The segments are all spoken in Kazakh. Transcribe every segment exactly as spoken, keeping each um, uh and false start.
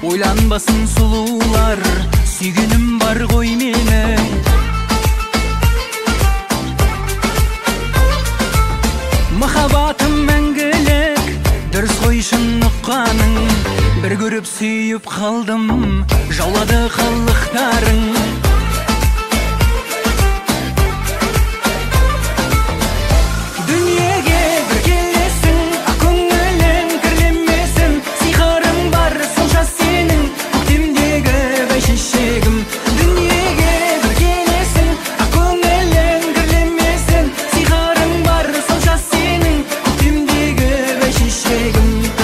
ойланбасын сұлулар, сүйгенім бар ғой менің. Махаббатым мәңгілік, дұрыс қой шын ұққаның. Бір көріп сүйіп қалдым, жаулады қалықтарың. Дүниеге бір келесің, көңілің кірлемесін. Сиқырың бар сонша сенің, көктемдегі бәйшешегім. Дүниеге бір келесің, көңілің кірлемесін. Сиқырың бар сонша сенің, көктемдегі бәйшешегім.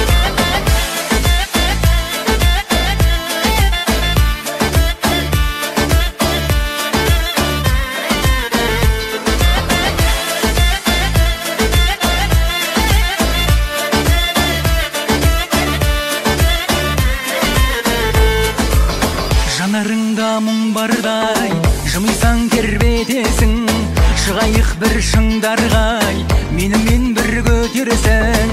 Жанарыңда мұң бардай, жымисаң тербетесің. Шығайық бір шыңдарға, менімен бір көтерсің.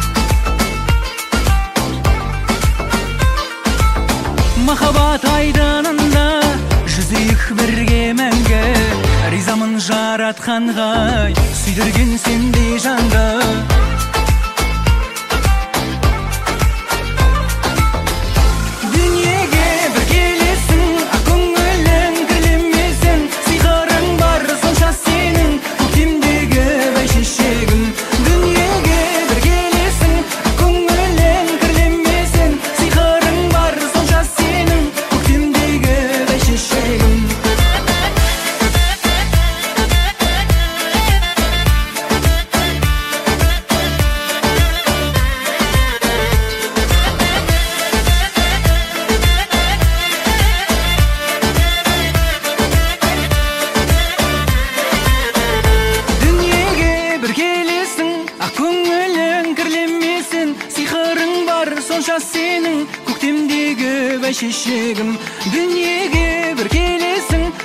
Махаббат айданында жүзейік бірге мәңгі. Ризамын жаратқанға, сүйдірген сендей жанды. Сиқырың бар сонша сенің, көктемдегі бәйшешегім. Дүниеге бір келесің,